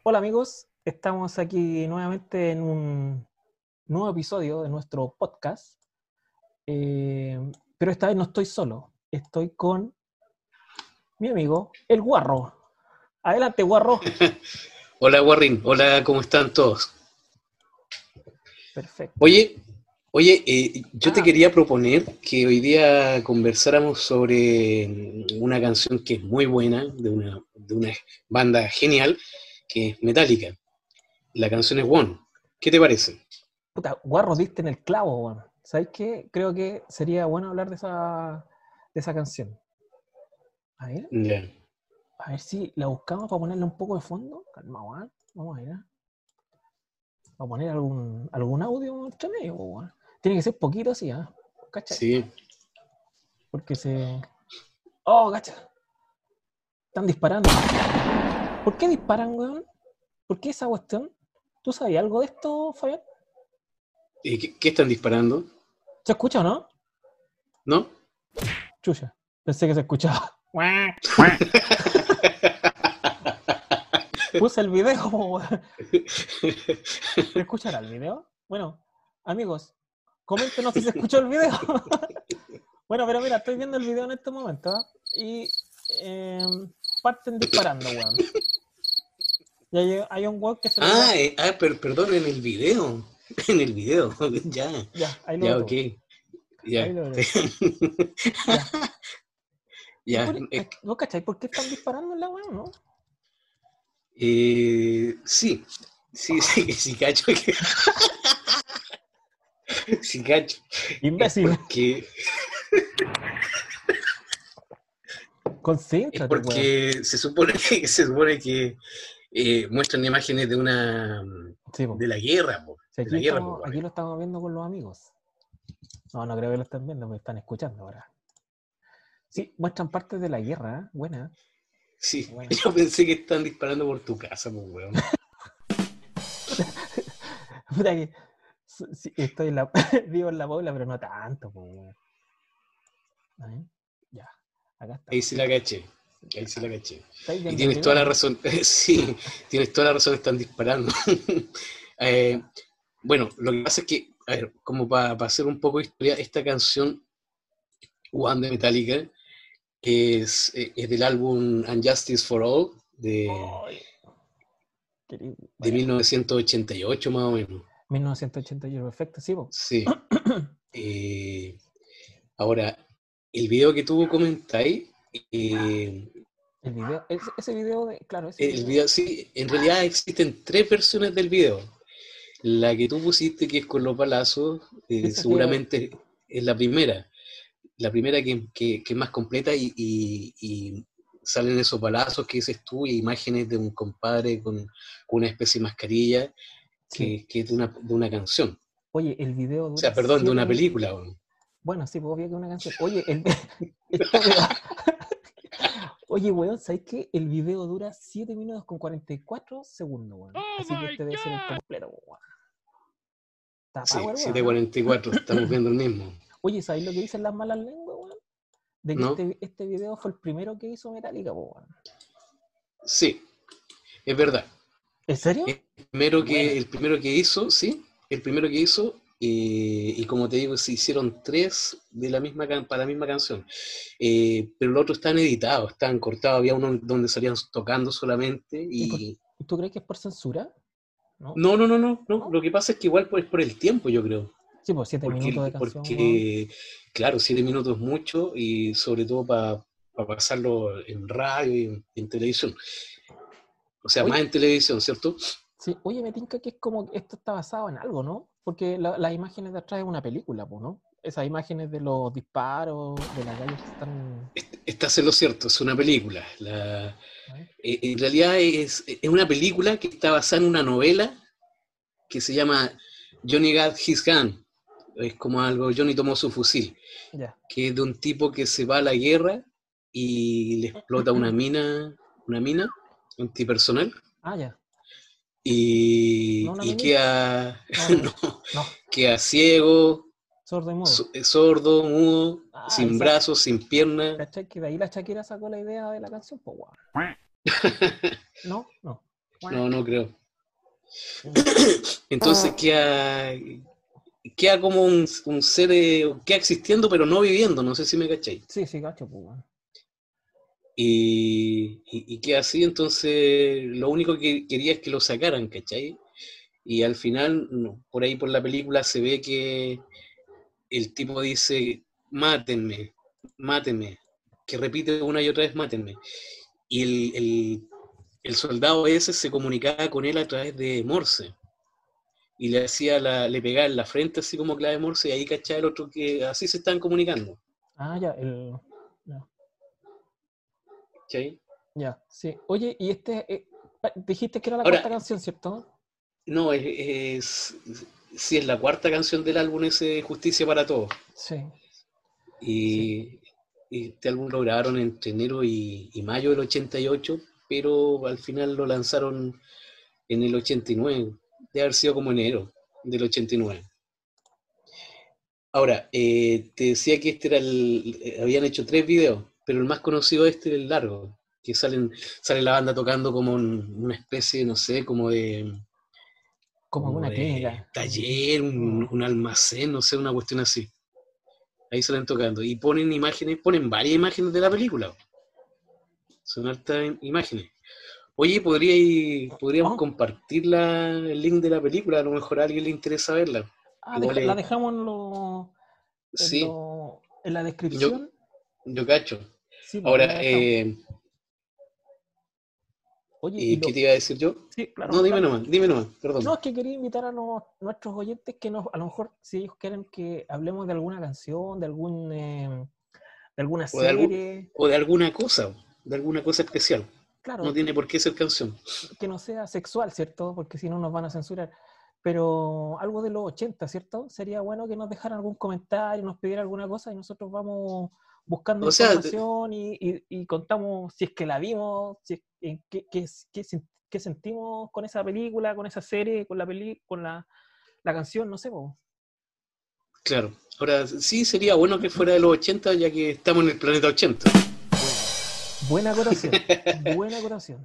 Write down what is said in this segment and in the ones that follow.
Hola amigos, estamos aquí nuevamente en un nuevo episodio de nuestro podcast, pero esta vez no estoy solo, estoy con mi amigo El Guarro. Adelante, Guarro. Hola Warren, hola, ¿cómo están todos? Perfecto. Oye, yo te Ah, quería proponer que hoy día conversáramos sobre una canción que es muy buena, de una banda genial, que es Metallica. La canción es One. ¿Qué te parece? puta, Guarro, diste en el clavo, weón. ¿Sabes qué? Creo que sería bueno hablar de esa canción. A ver, Ya. a ver si la buscamos para ponerle un poco de fondo. Calma, weón. Vamos a ver, ¿eh? Vamos a poner algún audio entre medio, weón. Tiene que ser poquito así, ¿ah? ¿Cachai? Sí. Porque se... Oh, gacha. Están disparando. ¿Por qué disparan, weón? ¿Por qué esa cuestión? ¿Tú sabías algo de esto, Fabián? ¿Qué están disparando? ¿Se escucha o no? ¿No? Chucha. Pensé que se escuchaba. Puse el video, weón. ¿Se escuchará el video? Bueno, amigos, coméntenos si se escuchó el video. Bueno, pero mira, estoy viendo el video en este momento, ¿eh? Y parten disparando, weón. Y hay un weón que se le da. Perdón, en el video. En el video, ya, Ya, ahí lo ya, logró. ok, Ahí ya. lo logró. Ya. ¿Y Ya, vos cachai por qué están disparando en la weón, no? sí, sí, cacho, sí, cacho. Es Imbécil. porque, es Concéntrate, weón. porque se supone que muestran imágenes Sí, po. de la guerra, po, Si de la guerra, po, aquí weón. lo estamos viendo con los amigos. No, no creo que lo estén viendo, me están escuchando ahora. Sí, muestran partes de la guerra, ¿eh? Buena, Sí, buena. yo pensé que están disparando por tu casa, po, weón. Puta que sí, estoy en la, vivo en la Paula, pero no tanto, pues, weón. A ver, ya, acá Ahí estamos. sí la caché, ahí Ya. sí la caché. ¿Estáis Y viendo el tienes video, toda la no? razón, sí, tienes toda la razón, están disparando. Eh, Ya. bueno, lo que pasa es que, a ver, como para hacer un poco de historia, esta canción, One de Metallica, es del álbum Unjustice for All Ay, de bueno, 1988 más o menos. 1988, perfecto, sí, po. Sí. Eh, Ahora, el video que tú comentáis, eh, El video, ese video claro, ese el video. video, sí, en realidad existen tres versiones del video. La que tú pusiste, que es con los balazos, Ese que, seguramente es la primera que es más completa y salen esos balazos que dices tú y imágenes de un compadre con una especie de mascarilla sí. que es de una canción. Oye, el video O dura sea, perdón, de 7 una minutos. película. ¿O no? Bueno, sí, pues obvio que es una canción. Oye, esta weá. Oye, weón, ¿sabes qué? El video dura 7 minutos con 44 segundos, weón. Oh Así que my este debe ser el god! completo, weón. Está Sí, power, weón, ¿ah? 7:44, estamos viendo el mismo. Oye, ¿sabéis lo que dicen las malas lenguas, weón? De que ¿No? este video fue el primero que hizo Metallica, weón. Sí, es verdad. ¿En serio? Buena. El primero que hizo, sí, el primero que hizo, y como te digo, se hicieron tres de la misma para la misma canción. Pero los otros están editados, están cortados, había uno donde salían tocando solamente y... ¿Y tú crees que es por censura? ¿No? No, no, no, no, no, ¿No? lo que pasa es que igual es por el tiempo, yo creo. Sí, por 7 minutos de canción, weón. Porque, claro, 7 minutos es mucho y sobre todo para pasarlo en radio y en televisión. O sea, más Oye, en televisión, ¿cierto? sí, oye, me tinca que es como que esto está basado en algo, ¿no? Porque las imágenes de atrás es una película, pues, ¿no? Esas imágenes de los disparos, de las gallos que están... Estás en lo cierto, es una película. ¿eh? En realidad es una película que está basada en una novela que se llama Johnny Got His Gun. Es como algo, Johnny tomó su fusil, Ya. que es de un tipo que se va a la guerra y le explota una mina antipersonal Ah, ya. ¿No una y minita? queda, No, no. no, No. queda ciego, Sordo y mudo. sordo, mudo, Ah, sin brazos, sin piernas. ¿cachai? Que de ahí la Shakira sacó la idea de la canción, pues, weón. No, no. No creo. Entonces queda como un ser, queda existiendo pero no viviendo, no sé si me cacháis. Sí, sí, cacho, pues, weón. Y queda así, entonces lo único que quería es que lo sacaran, ¿cachai? Y al final, no, por ahí por la película se ve que el tipo dice, mátenme, mátenme, que repite una y otra vez, mátenme. Y el soldado ese se comunicaba con él a través de Morse. Y le pegaba en la frente así como clave Morse y ahí cachaba el otro que así se están comunicando. Ah, ya, ya, ¿Cachai? ya, sí. Oye, y dijiste que era la Ahora, cuarta canción, ¿cierto? no, sí, es la cuarta canción del álbum ese Justicia para Todos. Sí, sí. Y, y este álbum lo grabaron entre enero y mayo del 88, pero al final lo lanzaron en el 89. Debe haber sido como enero del 89. Ahora, te decía que habían hecho 3 videos, pero el más conocido este es el largo, que sale la banda tocando como una especie, no sé, Como en como una de clínica. taller, un almacén, no sé, una cuestión así. Ahí salen tocando. Y ponen varias imágenes de la película. Son hartas imágenes. Oye, podríamos Oh, compartir el link de la película, a lo mejor a alguien le interesa verla. Igual la es, dejamos sí, en la yo, descripción. yo cacho. Sí, pues ahí Ahora, la dejamos. Oye, ¿qué te iba a decir yo? sí, claro, No, dale. dime nomás, No, perdón. es que quería invitar a nuestros oyentes que a lo mejor, si ellos quieren que hablemos de alguna canción, de alguna O de, algún, serie, o de alguna cosa especial. No claro, tiene por qué ser canción. que no sea sexual, ¿cierto? Porque si no nos van a censurar. Pero algo de los 80, ¿cierto? Sería bueno que nos dejaran algún comentario, nos pidieran alguna cosa y nosotros vamos buscando O sea, información y contamos si es que la vimos, si es, qué sentimos con esa película, con esa serie, con la canción, no sé. Po. claro. Ahora, sí sería bueno que fuera de los 80, ya que estamos en el planeta 80. Buena acotación, buena acotación.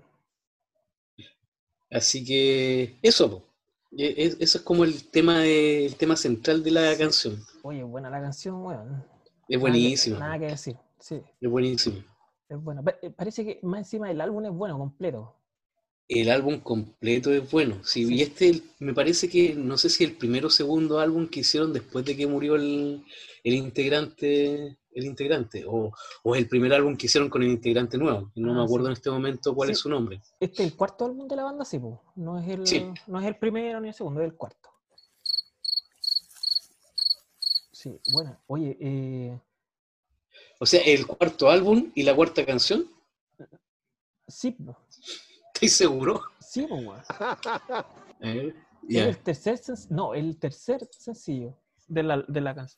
Así que eso, po. Eso es como el tema central de la Sí. canción. Oye, buena la canción, bueno. Es buenísimo, Nada que decir. Sí, es buenísimo. es buena. Parece que más encima el álbum es bueno, completo. El álbum completo es bueno. Sí, y Sí. me parece que, no sé si el primero o segundo álbum que hicieron después de que murió el integrante, o es el primer álbum que hicieron con el integrante nuevo. No me Ah, acuerdo sí. en este momento cuál es Sí, su nombre. este es el cuarto álbum de la banda, sí, po. Sí, No es el primero ni el segundo, es el cuarto. Sí, bueno, oye, o sea, el cuarto álbum y la cuarta canción, sí, po, ¿estáis seguro? sí, po, weón. A ver, Es ya. no, el tercer sencillo de la canción.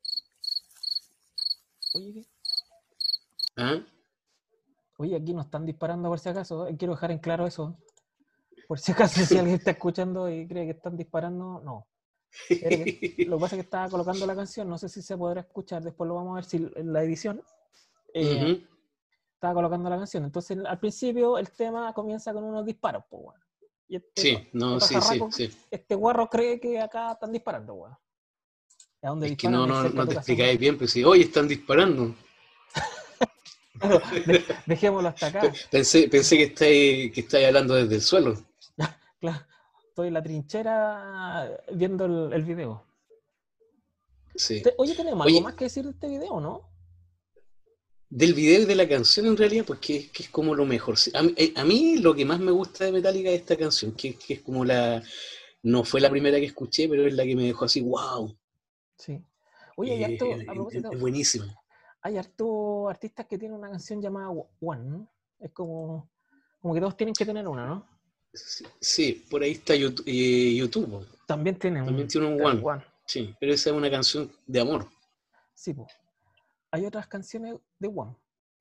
Oye, ¿Ah? oye, aquí nos están disparando por si acaso, quiero dejar en claro eso. Por si acaso, si alguien está escuchando y cree que están disparando, no. Lo que pasa es que estaba colocando la canción, no sé si se podrá escuchar, después lo vamos a ver si en la edición. Eh, Ujú. estaba colocando la canción. Entonces, al principio, el tema comienza con unos disparos, pues, weón. Y Sí, este no, sí, sí, pajarraco, sí. este guarro cree que acá están disparando, weón. ¿A dónde Es que disparan? no, Es no, cerca de no tu te casa, weón. explicáis bien, pues sí, hoy están disparando. Claro, dejémoslo hasta acá. Pensé que estáis hablando desde el suelo. Claro, estoy en la trinchera viendo el video. Sí. Oye, ¿tenemos algo Oye, más que decir de este video, no? del video y de la canción en realidad, pues que es como lo mejor. Sí, a mí lo que más me gusta de Metallica es esta canción, que es como no fue la primera que escuché, pero es la que me dejó así, wow, Sí. Oye, hay harto, a es propósito, buenísima. hay harto artistas que tienen una canción llamada One, ¿no? Es como que todos tienen que tener una, ¿no? Sí, sí, por ahí está YouTube, po. También tienen También tiene un claro, One, One. sí, pero esa es una canción de amor. Sí, pues. Hay otras canciones de One.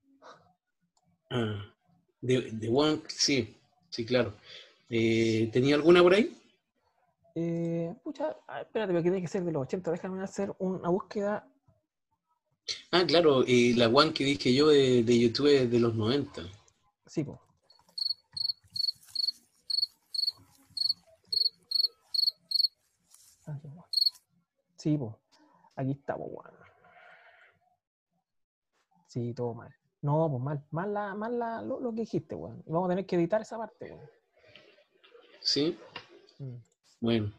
Ah, de One, sí, sí, claro. ¿Tenía alguna por ahí? Pucha, espérate, porque tiene que ser de los 80. Déjame hacer una búsqueda. Ah, claro, la One que dije yo de YouTube es de los 90. Sí, pues. Sí, pues. Aquí estamos, weón. Sí, todo mal. No, pues mal. Lo que dijiste, weón. Y vamos a tener que editar esa parte, weón. ¿Sí? Mm. Bueno.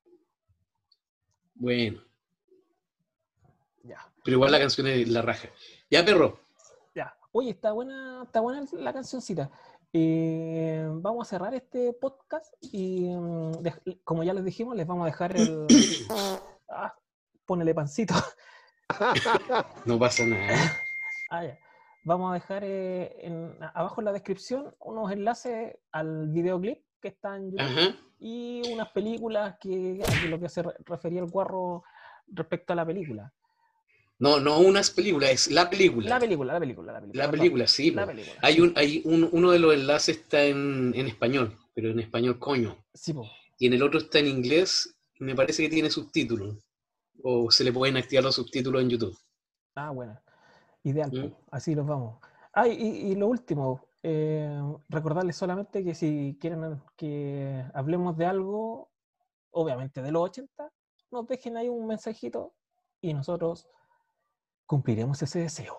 Ya. Pero igual la Oye, canción es la raja. Ya, perro. ya. Oye, está buena la cancioncita. Vamos a cerrar este podcast y como ya les dijimos, les vamos a dejar el... ponele pancito. No pasa nada. Ya. Vamos a dejar abajo en la descripción unos enlaces al videoclip que está en YouTube Ajá. y unas películas a lo que se refería el guarro respecto a la película. No, no unas películas, es la película. La película, La perdón. película, sí. La Po. película. Uno de los enlaces está en español, pero en español coño. Sí, po. Y en el otro está en inglés, y me parece que tiene subtítulos. O se le pueden activar los subtítulos en YouTube. Bueno. Ideal, ¿Mm? po. Así los vamos. Y lo último, recordarles solamente que si quieren que hablemos de algo, obviamente de los 80, nos dejen ahí un mensajito y nosotros cumpliremos ese deseo.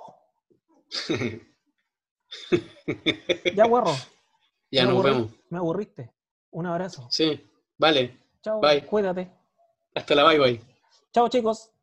Ya, guarro. Ya nos vemos. Me aburriste. Un abrazo. Sí, vale. Chao, Bye. cuídate. Hasta la bye bye. Chao, chicos.